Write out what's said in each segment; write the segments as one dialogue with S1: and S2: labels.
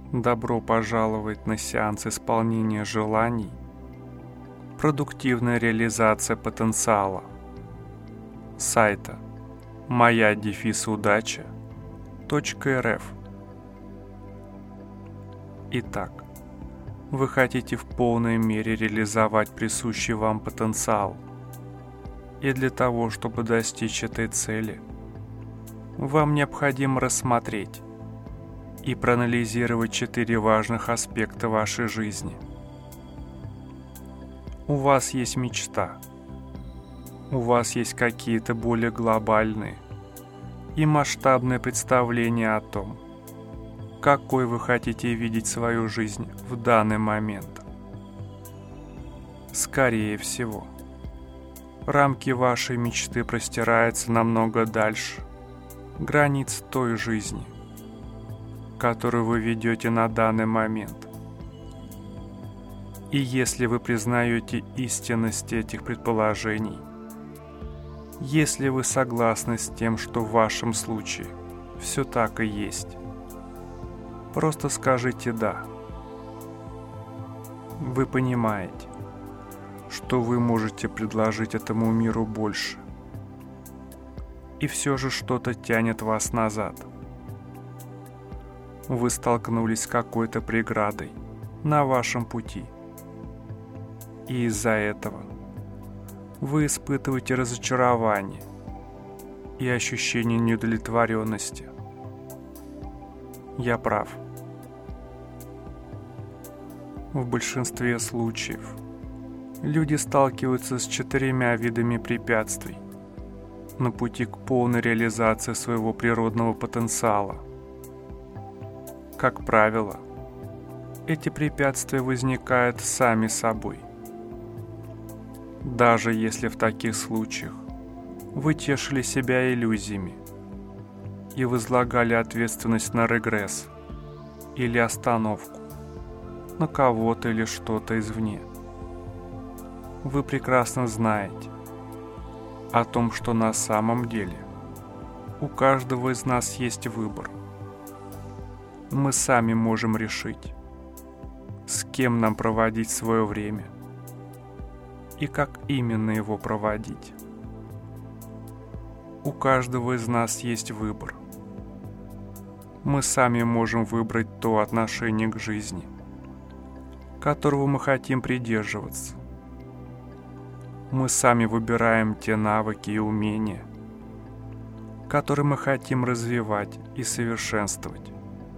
S1: Добро пожаловать на сеанс исполнения желаний, продуктивная реализация потенциала сайта moya-удача.рф. Итак, вы хотите в полной мере реализовать присущий вам потенциал, и для того, чтобы достичь этой цели, вам необходимо рассмотреть и проанализировать 4 важных аспекта вашей жизни. У вас есть мечта. У вас есть какие-то более глобальные и масштабные представления о том, какой вы хотите видеть свою жизнь в данный момент. Скорее всего, рамки вашей мечты простираются намного дальше границ той жизни, которую вы ведете на данный момент. И если вы признаете истинность этих предположений, если вы согласны с тем, что в вашем случае все так и есть, просто скажите «да». Вы понимаете, что вы можете предложить этому миру больше, и все же что-то тянет вас назад. Вы столкнулись с какой-то преградой на вашем пути, и из-за этого вы испытываете разочарование и ощущение неудовлетворенности. Я прав. В большинстве случаев люди сталкиваются с 4 видами препятствий на пути к полной реализации своего природного потенциала. Как правило, эти препятствия возникают сами собой. Даже если в таких случаях вы тешили себя иллюзиями и возлагали ответственность на регресс или остановку, на кого-то или что-то извне. Вы прекрасно знаете о том, что на самом деле у каждого из нас есть выбор. Мы сами можем решить, с кем нам проводить свое время и как именно его проводить. У каждого из нас есть выбор. Мы сами можем выбрать то отношение к жизни, которого мы хотим придерживаться. Мы сами выбираем те навыки и умения, которые мы хотим развивать и совершенствовать.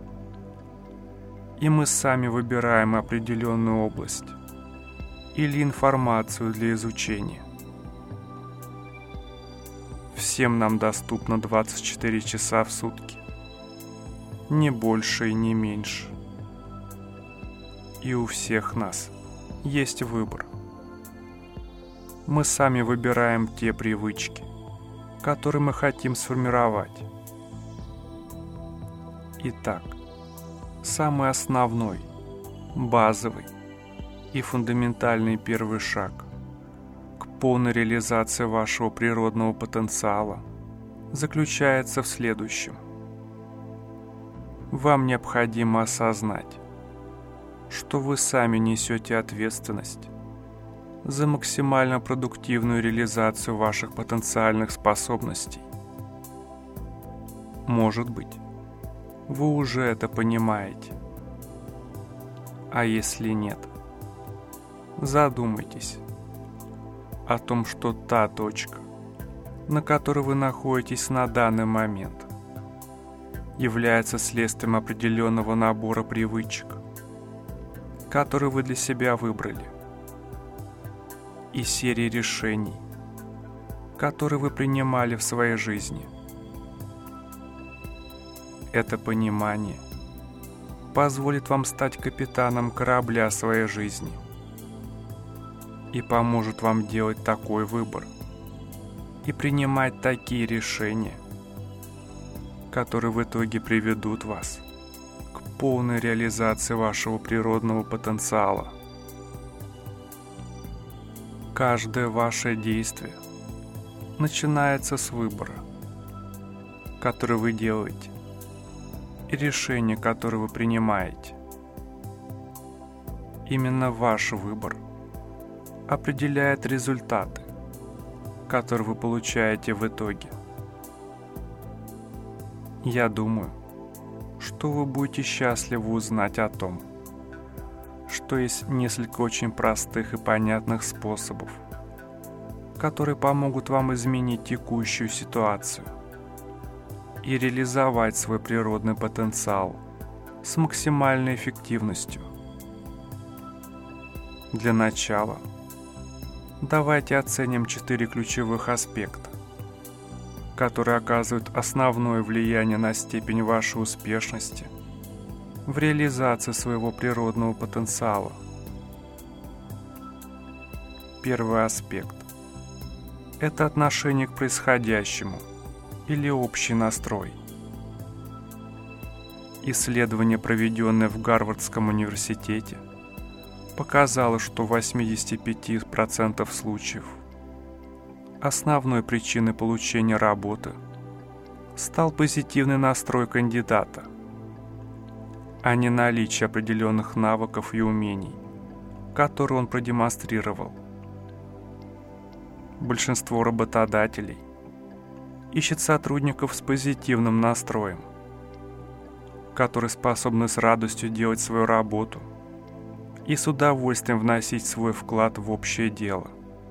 S1: И мы сами выбираем определенную область или информацию для изучения. Всем нам доступно 24 часа в сутки, не больше и не меньше. И у всех нас есть выбор. Мы сами выбираем те привычки, которые мы хотим сформировать. Итак, самый основной, базовый и фундаментальный первый шаг к полной реализации вашего природного потенциала заключается в следующем. Вам необходимо осознать, что вы сами несете ответственность за максимально продуктивную реализацию ваших потенциальных способностей. Может быть, вы уже это понимаете. А если нет, задумайтесь о том, что та точка, на которой вы находитесь на данный момент, является следствием определенного набора привычек, которые вы для себя выбрали, и серии решений, которые вы принимали в своей жизни. Это понимание позволит вам стать капитаном корабля своей жизни и поможет вам делать такой выбор и принимать такие решения, которые в итоге приведут вас к полной реализации вашего природного потенциала. Каждое ваше действие начинается с выбора, который вы делаете, и решения, которые вы принимаете. Именно ваш выбор определяет результаты, которые вы получаете в итоге. Я думаю, что вы будете счастливы узнать о том, что есть несколько очень простых и понятных способов, которые помогут вам изменить текущую ситуацию и реализовать свой природный потенциал с максимальной эффективностью. Для начала давайте оценим 4 ключевых аспекта, которые оказывают основное влияние на степень вашей успешности в реализации своего природного потенциала. Первый аспект – это отношение к происходящему или общий настрой. Исследование, проведенное в Гарвардском университете, показало, что в 85% случаев основной причиной получения работы стал позитивный настрой кандидата, а не наличие определенных навыков и умений, которые он продемонстрировал. Большинство работодателей ищет сотрудников с позитивным настроем, которые способны с радостью делать свою работу и с удовольствием вносить свой вклад в общее дело.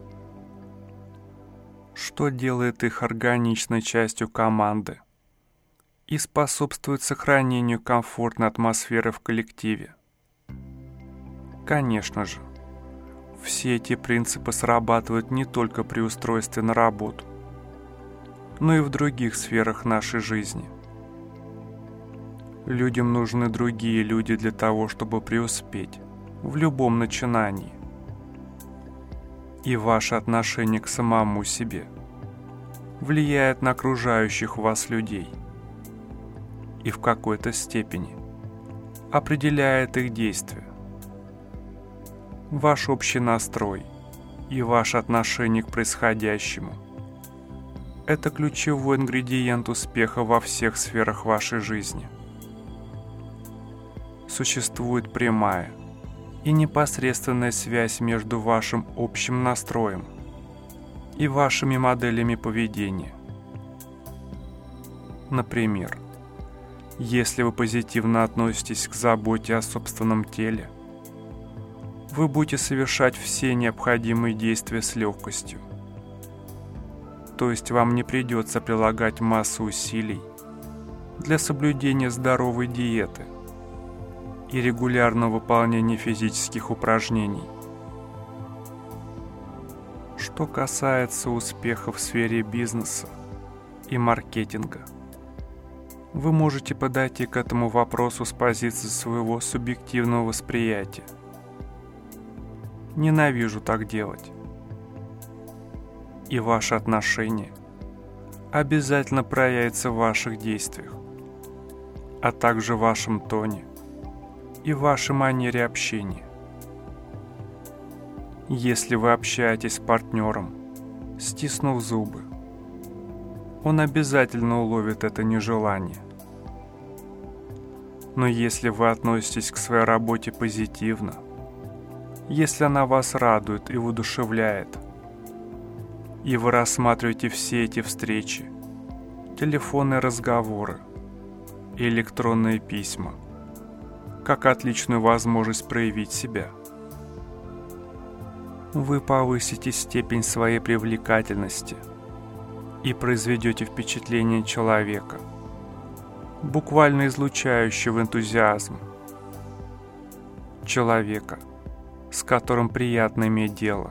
S1: Что делает их органичной частью команды и способствует сохранению комфортной атмосферы в коллективе. Конечно же, все эти принципы срабатывают не только при устройстве на работу, но и в других сферах нашей жизни. Людям нужны другие люди для того, чтобы преуспеть в любом начинании. И ваше отношение к самому себе влияет на окружающих вас людей и в какой-то степени определяет их действия. Ваш общий настрой и ваше отношение к происходящему – это ключевой ингредиент успеха во всех сферах вашей жизни. Существует прямая и непосредственная связь между вашим общим настроем и вашими моделями поведения. Например, если вы позитивно относитесь к заботе о собственном теле, вы будете совершать все необходимые действия с легкостью. То есть вам не придется прилагать массу усилий для соблюдения здоровой диеты и регулярного выполнения физических упражнений. Что касается успеха в сфере бизнеса и маркетинга, вы можете подойти к этому вопросу с позиции своего субъективного восприятия. Ненавижу так делать. И ваше отношение обязательно проявится в ваших действиях, а также в вашем тоне и вашей манере общения. Если вы общаетесь с партнером, стиснув зубы, он обязательно уловит это нежелание. Но если вы относитесь к своей работе позитивно, если она вас радует и воодушевляет, и вы рассматриваете все эти встречи, телефонные разговоры и электронные письма как отличную возможность проявить себя, вы повысите степень своей привлекательности и произведете впечатление человека, буквально излучающего энтузиазм, человека, с которым приятно иметь дело.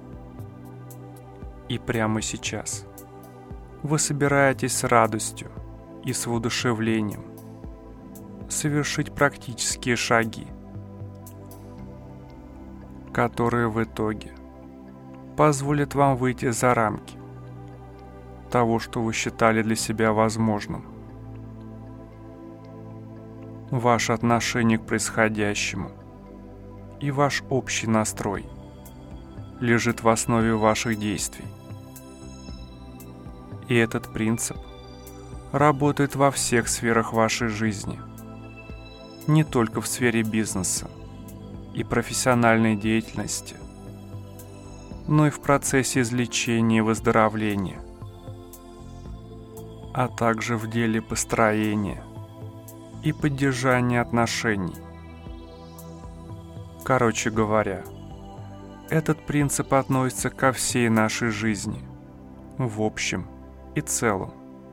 S1: И прямо сейчас вы собираетесь с радостью и с воодушевлением совершить практические шаги, которые в итоге позволят вам выйти за рамки того, что вы считали для себя возможным. Ваше отношение к происходящему и ваш общий настрой лежит в основе ваших действий. И этот принцип работает во всех сферах вашей жизни, не только в сфере бизнеса и профессиональной деятельности, но и в процессе излечения и выздоровления, а также в деле построения и поддержания отношений. Короче говоря, этот принцип относится ко всей нашей жизни, в общем и целом.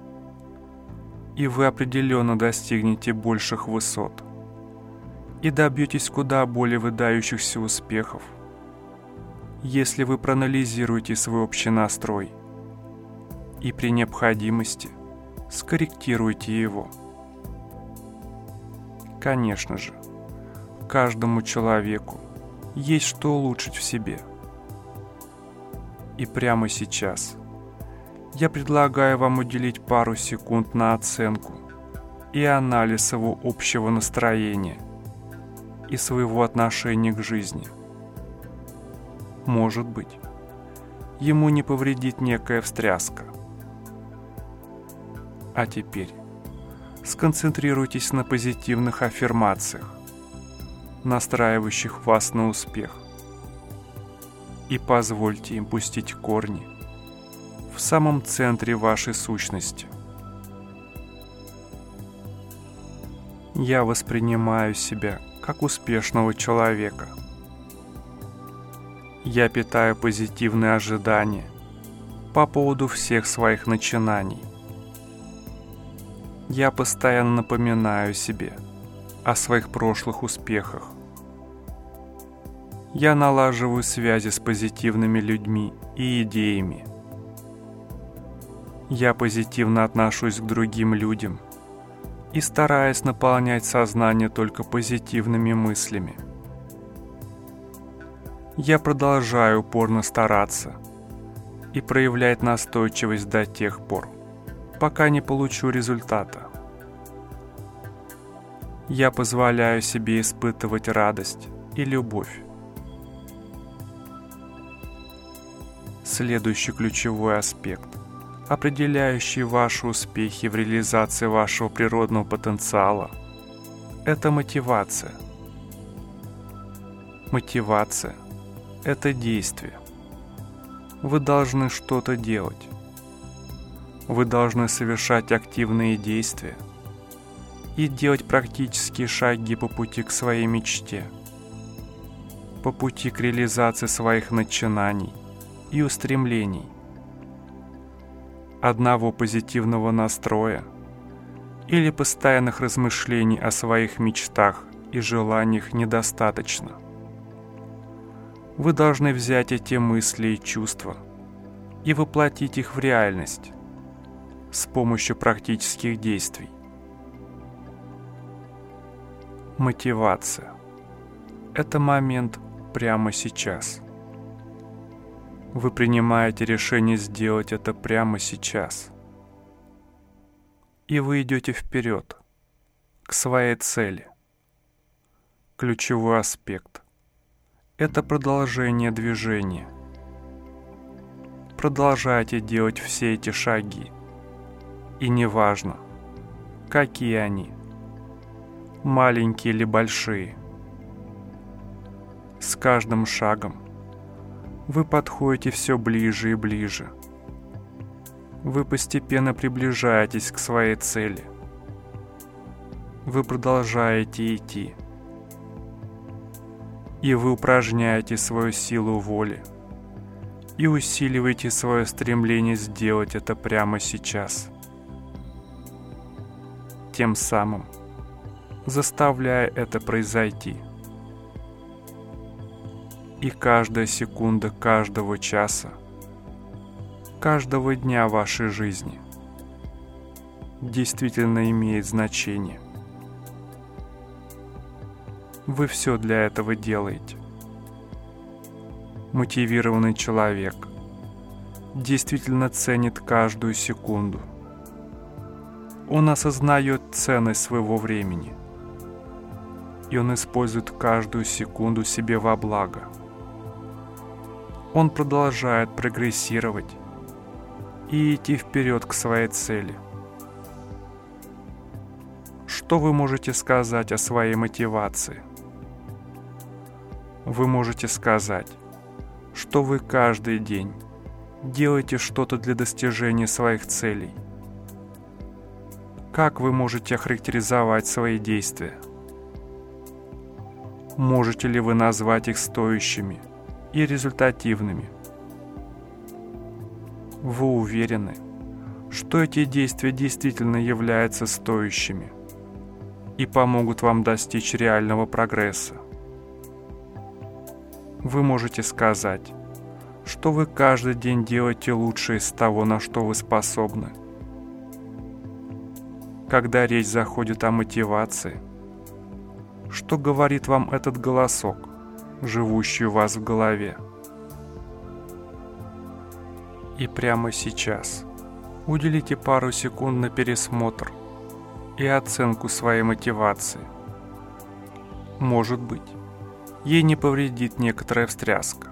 S1: И вы определенно достигнете больших высот и добьетесь куда более выдающихся успехов, если вы проанализируете свой общий настрой и при необходимости скорректируете его. Конечно же, каждому человеку есть что улучшить в себе. И прямо сейчас я предлагаю вам уделить пару секунд на оценку и анализ его общего настроения и своего отношения к жизни. Может быть, ему не повредит некая встряска. А теперь сконцентрируйтесь на позитивных аффирмациях, настраивающих вас на успех, и позвольте им пустить корни в самом центре вашей сущности. Я воспринимаю себя как успешного человека. Я питаю позитивные ожидания по поводу всех своих начинаний. Я постоянно напоминаю себе о своих прошлых успехах. Я налаживаю связи с позитивными людьми и идеями. Я позитивно отношусь к другим людям и стараюсь наполнять сознание только позитивными мыслями. Я продолжаю упорно стараться и проявлять настойчивость до тех пор, пока не получу результата. Я позволяю себе испытывать радость и любовь. Следующий ключевой аспект, определяющий ваши успехи в реализации вашего природного потенциала, это мотивация. Мотивация – это действие. Вы должны что-то делать. Вы должны совершать активные действия и делать практические шаги по пути к своей мечте, по пути к реализации своих начинаний и устремлений. Одного позитивного настроя или постоянных размышлений о своих мечтах и желаниях недостаточно. Вы должны взять эти мысли и чувства и воплотить их в реальность с помощью практических действий. Мотивация – это момент прямо сейчас. Вы принимаете решение сделать это прямо сейчас. И вы идете вперед, к своей цели. Ключевой аспект – это продолжение движения. Продолжайте делать все эти шаги. И неважно, какие они, маленькие или большие. С каждым шагом вы подходите все ближе и ближе. Вы постепенно приближаетесь к своей цели. Вы продолжаете идти. И вы упражняете свою силу воли и усиливаете свое стремление сделать это прямо сейчас. Тем самым заставляя это произойти. И каждая секунда каждого часа, каждого дня вашей жизни действительно имеет значение. Вы все для этого делаете. Мотивированный человек действительно ценит каждую секунду. Он осознает ценность своего времени, и он использует каждую секунду себе во благо. Он продолжает прогрессировать и идти вперед к своей цели. Что вы можете сказать о своей мотивации? Вы можете сказать, что вы каждый день делаете что-то для достижения своих целей. Как вы можете охарактеризовать свои действия? Можете ли вы назвать их стоящими и результативными? Вы уверены, что эти действия действительно являются стоящими и помогут вам достичь реального прогресса? Вы можете сказать, что вы каждый день делаете лучшее из того, на что вы способны. Когда речь заходит о мотивации, что говорит вам этот голосок, живущий у вас в голове? И прямо сейчас уделите пару секунд на пересмотр и оценку своей мотивации. Может быть, ей не повредит некоторая встряска.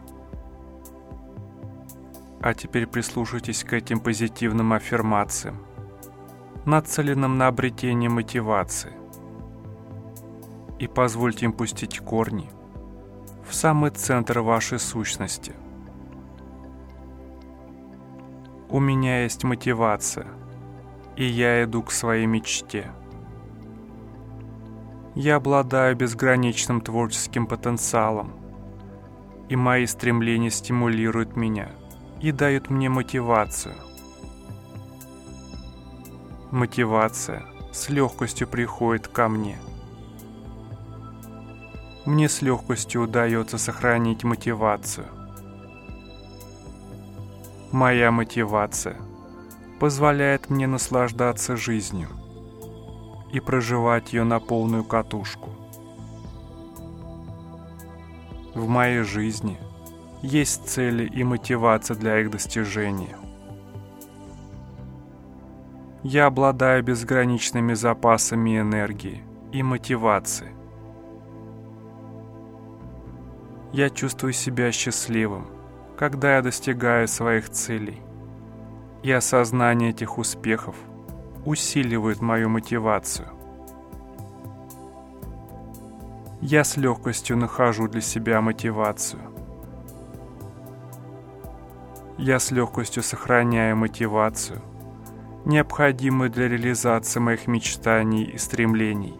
S1: А теперь прислушайтесь к этим позитивным аффирмациям, нацеленным на обретение мотивации, и позвольте им пустить корни в самый центр вашей сущности. У меня есть мотивация, и я иду к своей мечте. Я обладаю безграничным творческим потенциалом, и мои стремления стимулируют меня и дают мне мотивацию. Мотивация с легкостью приходит ко мне. Мне с легкостью удается сохранить мотивацию. Моя мотивация позволяет мне наслаждаться жизнью и проживать ее на полную катушку. В моей жизни есть цели и мотивация для их достижения. Я обладаю безграничными запасами энергии и мотивации. Я чувствую себя счастливым, когда я достигаю своих целей, и осознание этих успехов усиливает мою мотивацию. Я с легкостью нахожу для себя мотивацию. Я с легкостью сохраняю мотивацию, необходимую для реализации моих мечтаний и стремлений.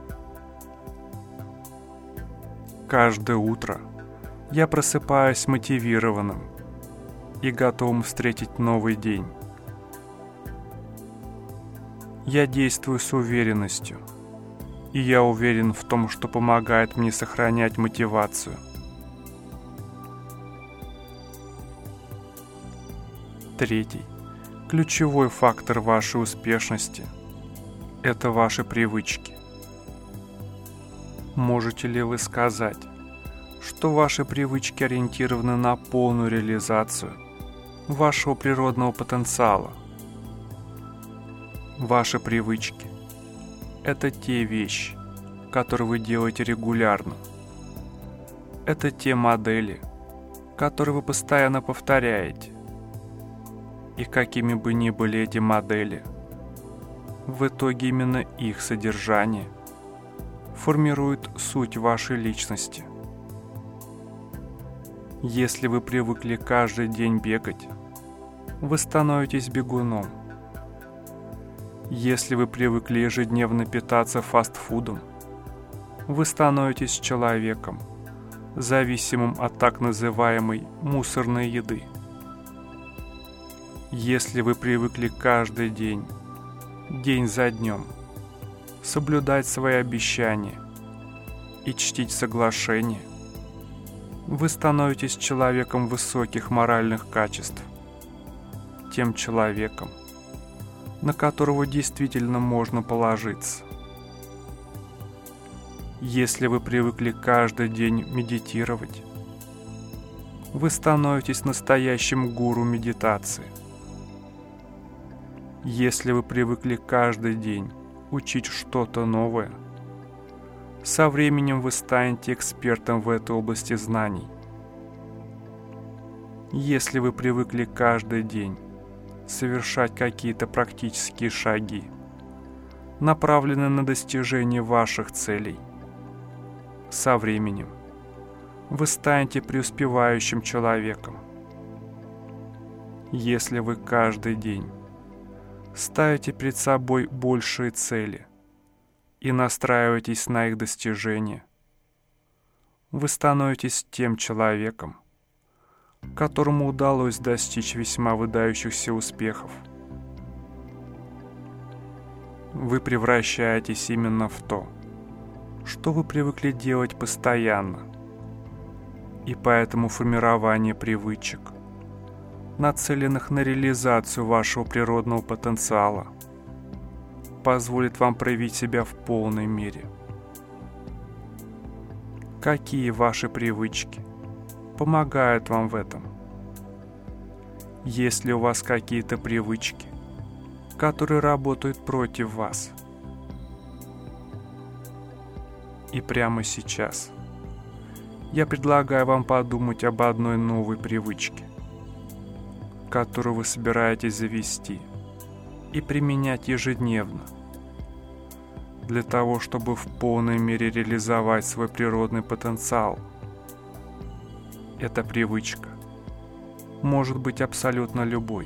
S1: Каждое утро я просыпаюсь мотивированным и готовым встретить новый день. Я действую с уверенностью, и я уверен в том, что помогает мне сохранять мотивацию. Третий, ключевой фактор вашей успешности – это ваши привычки. Можете ли вы сказать, что ваши привычки ориентированы на полную реализацию вашего природного потенциала? Ваши привычки – это те вещи, которые вы делаете регулярно. Это те модели, которые вы постоянно повторяете. И какими бы ни были эти модели, в итоге именно их содержание формирует суть вашей личности. Если вы привыкли каждый день бегать, вы становитесь бегуном. Если вы привыкли ежедневно питаться фастфудом, вы становитесь человеком, зависимым от так называемой мусорной еды. Если вы привыкли каждый день, день за днем, соблюдать свои обещания и чтить соглашения, вы становитесь человеком высоких моральных качеств, тем человеком, на которого действительно можно положиться. Если вы привыкли каждый день медитировать, вы становитесь настоящим гуру медитации. Если вы привыкли каждый день учить что-то новое, со временем вы станете экспертом в этой области знаний. Если вы привыкли каждый день совершать какие-то практические шаги, направленные на достижение ваших целей, со временем вы станете преуспевающим человеком. Если вы каждый день ставите перед собой большие цели и настраиваетесь на их достижение, вы становитесь тем человеком, которому удалось достичь весьма выдающихся успехов. Вы превращаетесь именно в то, что вы привыкли делать постоянно, и поэтому формирование привычек, нацеленных на реализацию вашего природного потенциала, позволит вам проявить себя в полной мере. Какие ваши привычки помогают вам в этом? Есть ли у вас какие-то привычки, которые работают против вас? И прямо сейчас я предлагаю вам подумать об одной новой привычке, которую вы собираетесь завести и применять ежедневно, для того, чтобы в полной мере реализовать свой природный потенциал. Эта привычка может быть абсолютно любой.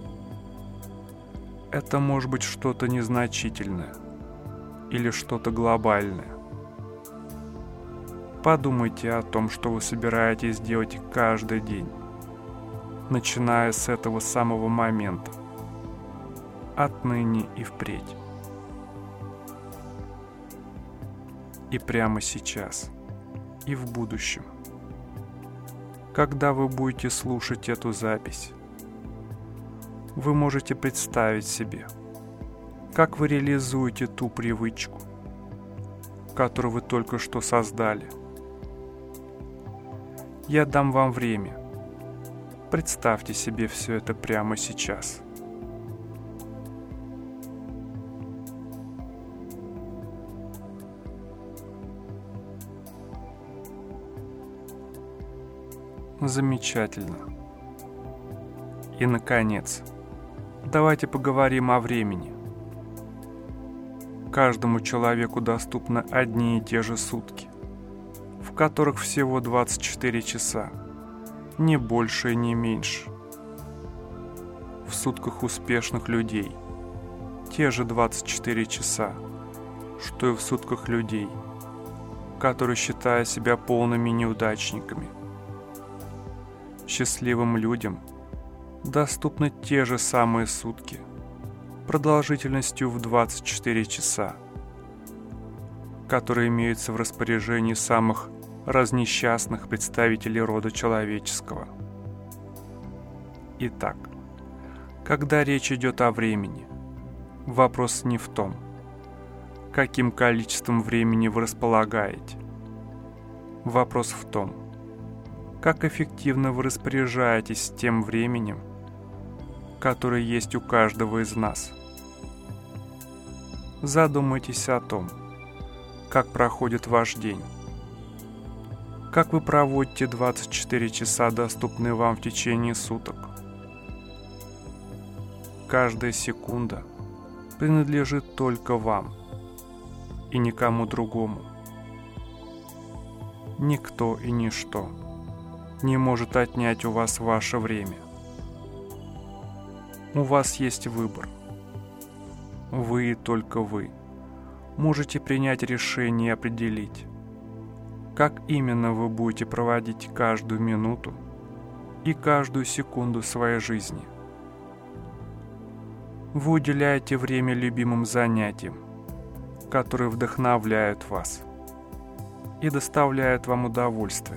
S1: Это может быть что-то незначительное или что-то глобальное. Подумайте о том, что вы собираетесь делать каждый день, начиная с этого самого момента, отныне и впредь. И прямо сейчас, и в будущем, когда вы будете слушать эту запись, вы можете представить себе, как вы реализуете ту привычку, которую вы только что создали. Я дам вам время. Представьте себе все это прямо сейчас. Замечательно. И, наконец, давайте поговорим о времени. Каждому человеку доступны одни и те же сутки, в которых всего 24 часа, не больше и не меньше. В сутках успешных людей те же 24 часа, что и в сутках людей, которые считают себя полными неудачниками. Счастливым людям доступны те же самые сутки, продолжительностью в 24 часа, которые имеются в распоряжении самых разнесчастных представителей рода человеческого. Итак, когда речь идет о времени, вопрос не в том, каким количеством времени вы располагаете. Вопрос в том, как эффективно вы распоряжаетесь тем временем, которое есть у каждого из нас. Задумайтесь о том, как проходит ваш день. Как вы проводите 24 часа, доступные вам в течение суток? Каждая секунда принадлежит только вам и никому другому. Никто и ничто не может отнять у вас ваше время. У вас есть выбор. Вы и только вы можете принять решение и определить, как именно вы будете проводить каждую минуту и каждую секунду своей жизни. Вы уделяете время любимым занятиям, которые вдохновляют вас и доставляют вам удовольствие.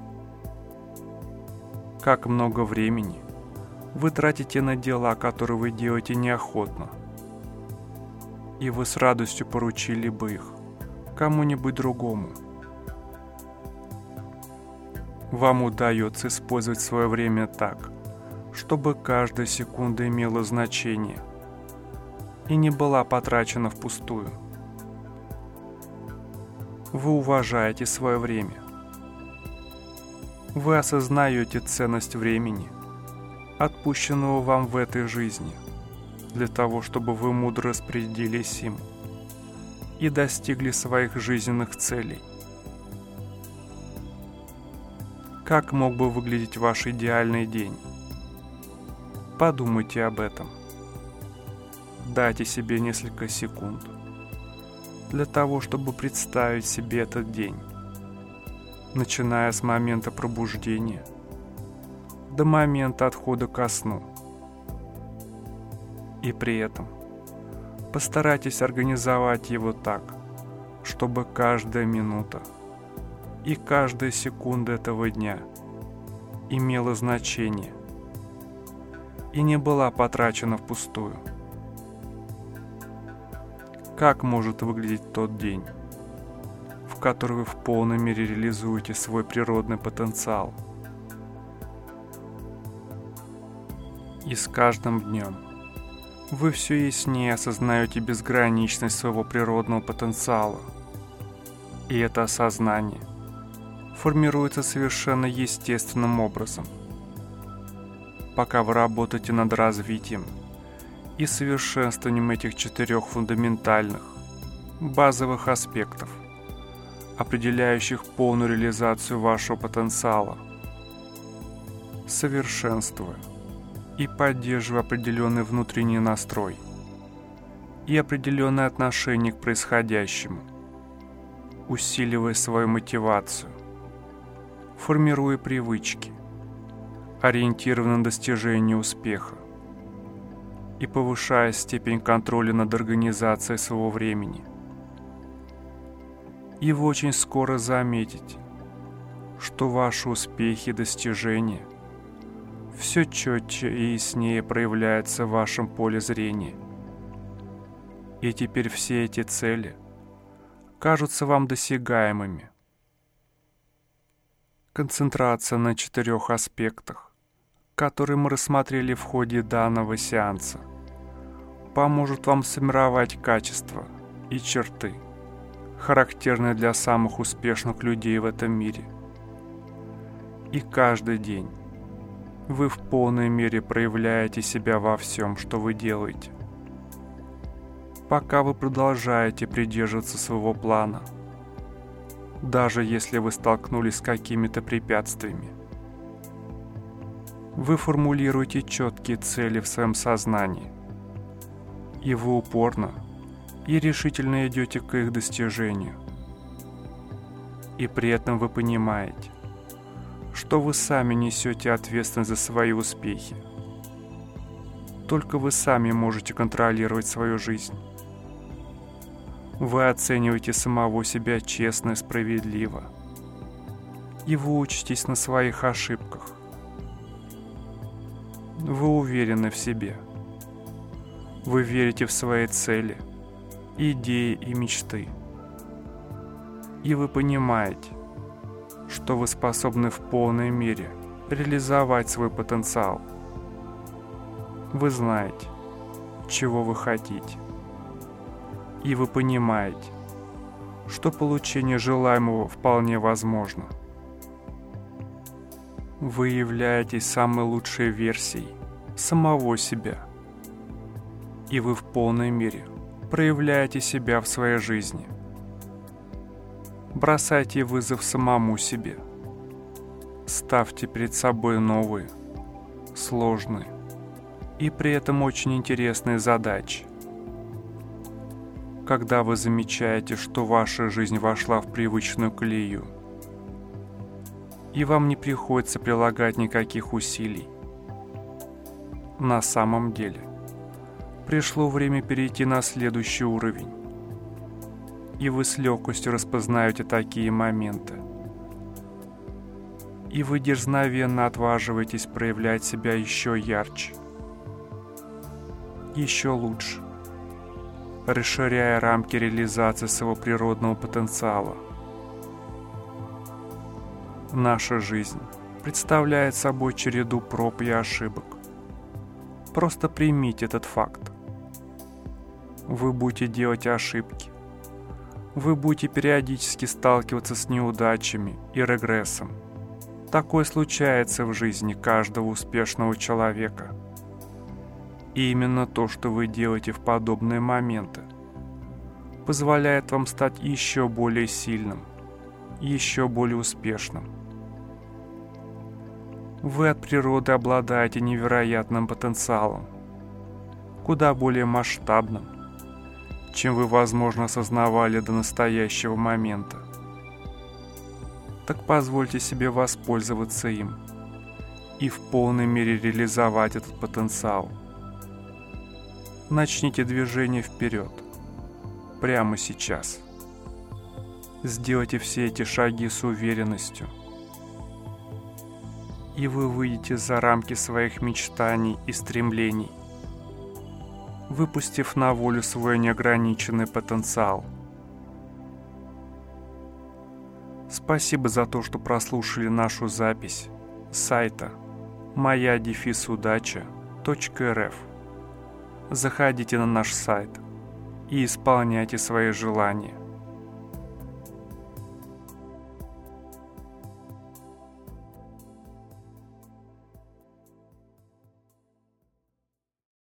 S1: Как много времени вы тратите на дела, которые вы делаете неохотно, и вы с радостью поручили бы их кому-нибудь другому. Вам удается использовать свое время так, чтобы каждая секунда имела значение и не была потрачена впустую. Вы уважаете свое время. Вы осознаете ценность времени, отпущенного вам в этой жизни, для того, чтобы вы мудро распорядились им и достигли своих жизненных целей. Как мог бы выглядеть ваш идеальный день? Подумайте об этом. Дайте себе несколько секунд для того, чтобы представить себе этот день, начиная с момента пробуждения до момента отхода ко сну. И при этом постарайтесь организовать его так, чтобы каждая минута и каждая секунда этого дня имела значение и не была потрачена впустую. Как может выглядеть тот день, в который вы в полной мере реализуете свой природный потенциал? И с каждым днем вы все яснее осознаете безграничность своего природного потенциала. И это осознание формируется совершенно естественным образом. Пока вы работаете над развитием и совершенствованием этих 4 фундаментальных, базовых аспектов, определяющих полную реализацию вашего потенциала, совершенствуя и поддерживая определенный внутренний настрой и определенное отношение к происходящему, усиливая свою мотивацию, формируя привычки, ориентированные на достижение успеха, и повышая степень контроля над организацией своего времени. И вы очень скоро заметите, что ваши успехи и достижения все четче и яснее проявляются в вашем поле зрения. И теперь все эти цели кажутся вам досягаемыми. Концентрация на 4 аспектах, которые мы рассмотрели в ходе данного сеанса, поможет вам сформировать качества и черты, характерные для самых успешных людей в этом мире. И каждый день вы в полной мере проявляете себя во всем, что вы делаете, пока вы продолжаете придерживаться своего плана, даже если вы столкнулись с какими-то препятствиями. Вы формулируете четкие цели в своем сознании, и вы упорно и решительно идете к их достижению. И при этом вы понимаете, что вы сами несете ответственность за свои успехи. Только вы сами можете контролировать свою жизнь. Вы оцениваете самого себя честно и справедливо, и вы учитесь на своих ошибках. Вы уверены в себе. Вы верите в свои цели, идеи и мечты. И вы понимаете, что вы способны в полной мере реализовать свой потенциал. Вы знаете, чего вы хотите. И вы понимаете, что получение желаемого вполне возможно. Вы являетесь самой лучшей версией самого себя. И вы в полной мере проявляете себя в своей жизни. Бросайте вызов самому себе. Ставьте перед собой новые, сложные и при этом очень интересные задачи. Когда вы замечаете, что ваша жизнь вошла в привычную колею, и вам не приходится прилагать никаких усилий, на самом деле пришло время перейти на следующий уровень, и вы с легкостью распознаете такие моменты. И вы дерзновенно отваживаетесь проявлять себя еще ярче, еще лучше, расширяя рамки реализации своего природного потенциала. Наша жизнь представляет собой череду проб и ошибок. Просто примите этот факт. Вы будете делать ошибки. Вы будете периодически сталкиваться с неудачами и регрессом. Такое случается в жизни каждого успешного человека. И именно то, что вы делаете в подобные моменты, позволяет вам стать еще более сильным, еще более успешным. Вы от природы обладаете невероятным потенциалом, куда более масштабным, чем вы, возможно, осознавали до настоящего момента. Так позвольте себе воспользоваться им и в полной мере реализовать этот потенциал. Начните движение вперед, прямо сейчас. Сделайте все эти шаги с уверенностью, и вы выйдете за рамки своих мечтаний и стремлений, выпустив на волю свой неограниченный потенциал. Спасибо за то, что прослушали нашу запись с сайта moya-удача.рф. Заходите на наш сайт и исполняйте свои желания.